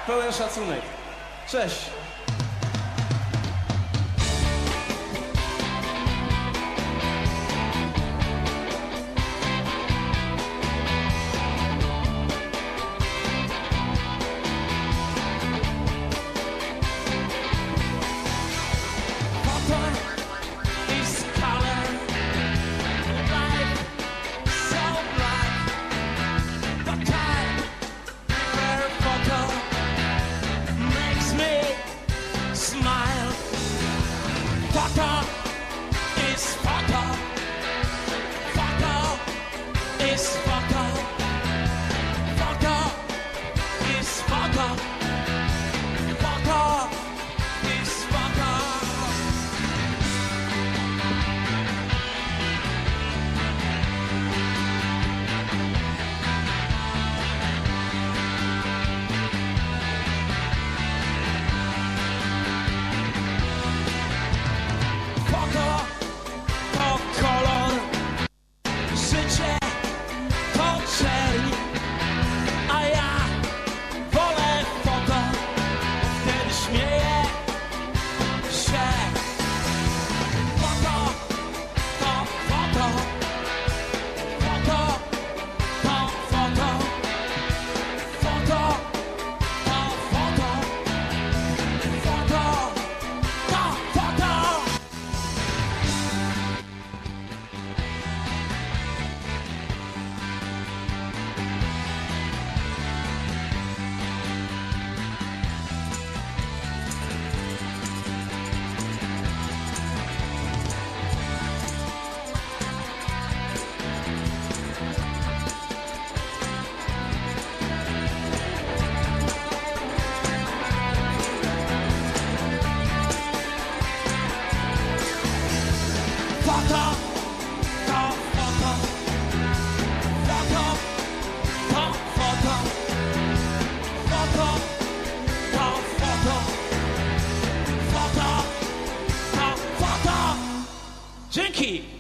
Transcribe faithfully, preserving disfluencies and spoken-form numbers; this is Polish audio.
Pełen szacunek. Cześć. Photo is photo. Photo is photo. Photo is photo. Photo is photo. To kolor, życie to czerń, a ja wolę foto, wtedy śmieję się. Foto to foto, foto to foto, foto to foto, foto to foto. Foto to foto, foto to foto, foto to foto, foto to foto. Dzięki!